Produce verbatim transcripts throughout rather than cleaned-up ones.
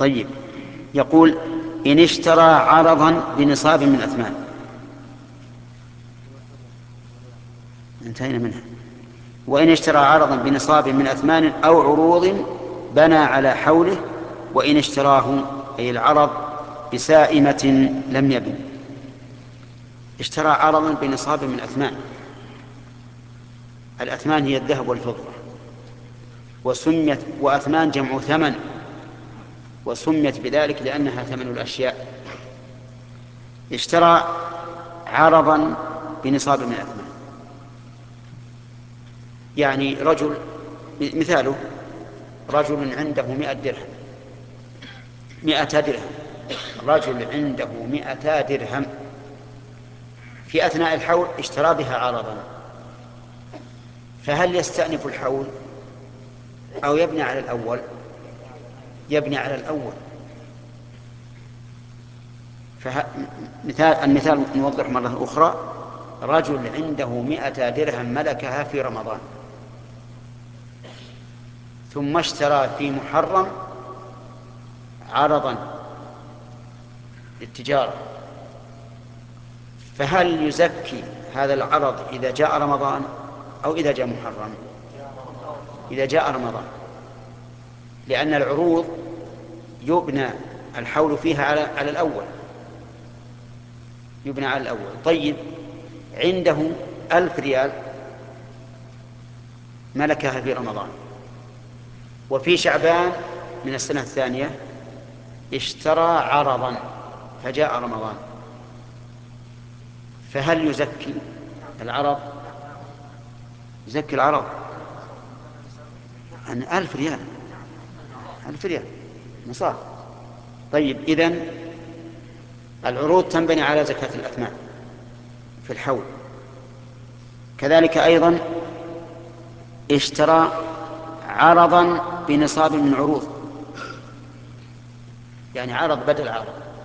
طيب، يقول إن اشترى عرضا بنصاب من أثمان، انتهينا منها. وإن اشترى عرضا بنصاب من أثمان أو عروض بنى على حوله، وإن اشتراه أي العرض بسائمة لم يبن. اشترى عرضا بنصاب من أثمان، الأثمان هي الذهب والفضة، وسميت وأثمان جمع ثمن، وسميت بذلك لأنها ثمن الأشياء. اشترى عرضا بنصاب من أثمان، يعني رجل، مثاله رجل عنده مئة درهم، مئة درهم، رجل عنده مئة درهم، في أثناء الحول اشترى بها عرضا، فهل يستأنف الحول أو يبني على الأول؟ يبني على الأول. فمثال المثال نوضح مرة أخرى: رجل عنده مئة درهم ملكها في رمضان، ثم اشترى في محرم عرضا للتجارة، فهل يزكي هذا العرض إذا جاء رمضان أو إذا جاء محرم؟ إذا جاء رمضان، لأن العروض يبنى الحول فيها على على الأول، يبنى على الأول. طيب، عنده ألف ريال ملكها في رمضان، وفي شعبان من السنة الثانية اشترى عرضا فجاء رمضان، فهل يزكي العرض؟ يزكي العرض عن ألف ريال، ألف ريال نصاب. طيب، إذن العروض تنبني على زكاة الأثمان في الحول. كذلك أيضا اشترى عرضا بنصاب من عروض، يعني عرض بدل عرض،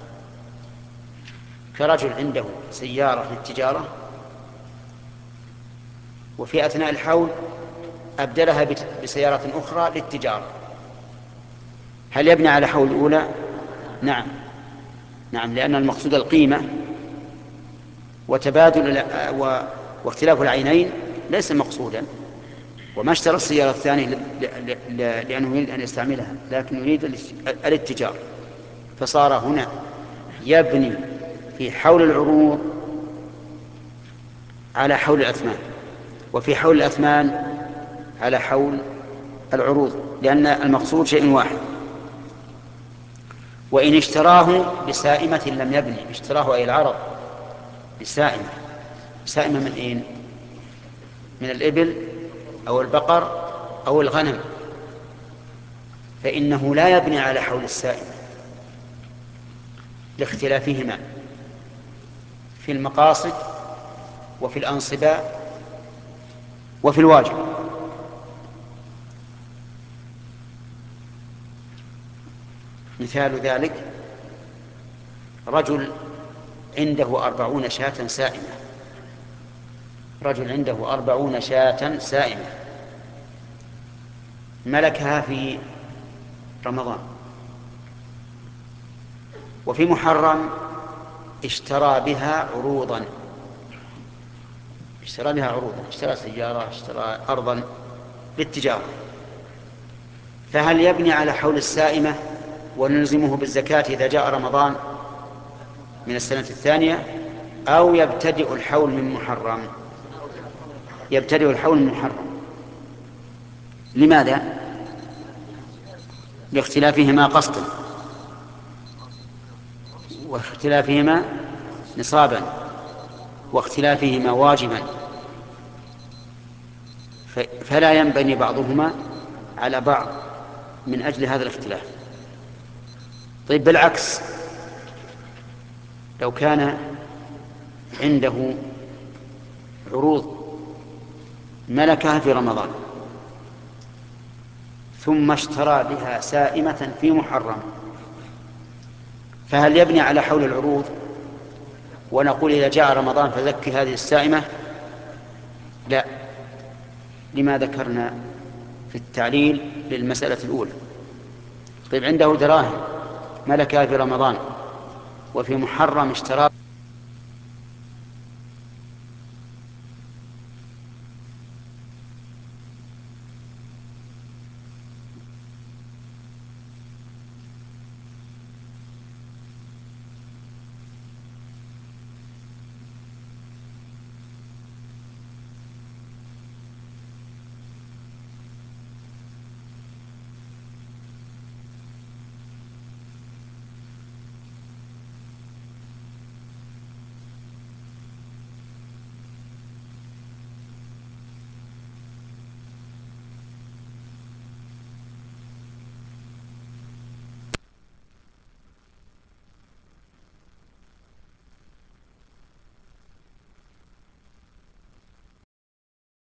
كرجل عنده سيارة للتجارة وفي أثناء الحول أبدلها بسيارة أخرى للتجارة، هل يبني على حول الأولى؟ نعم، نعم، لأن المقصود القيمة، وتبادل واختلاف العينين ليس مقصودا. وما اشترى السيارة الثانية لأنه يريد أن يستعملها، لكن يريد الاتجار، فصار هنا يبني في حول العروض على حول الأثمان، وفي حول الأثمان على حول العروض، لأن المقصود شيء واحد. وإن اشتراه بسائمة لم يبني، اشتراه أي العرض بسائمة، سائمة من أين؟ من الإبل أو البقر أو الغنم، فإنه لا يبني على حول السائمة لاختلافهما في المقاصد وفي الأنصبة وفي الواجب. مثال ذلك: رجل عنده أربعون شاة سائمة، رجل عنده أربعون شاة سائمة ملكها في رمضان، وفي محرم اشترى بها عروضا، اشترى بها عروضا، اشترى سيارة، اشترى أرضا للتجارة، فهل يبني على حول السائمة ونلزمه بالزكاة إذا جاء رمضان من السنة الثانية، أو يبتدئ الحول من محرم؟ يبتدئ الحول من محرم. لماذا؟ لاختلافهما قصدا، واختلافهما نصابا، واختلافهما واجبا، فلا ينبني بعضهما على بعض من أجل هذا الاختلاف. طيب، بالعكس، لو كان عنده عروض ملكها في رمضان ثم اشترى بها سائمة في محرم، فهل يبني على حول العروض ونقول إذا جاء رمضان فزكي هذه السائمة؟ لا. لما ذكرنا في التعليل للمسألة الأولى. طيب، عنده دراهم ملكها في رمضان وفي محرم اشترى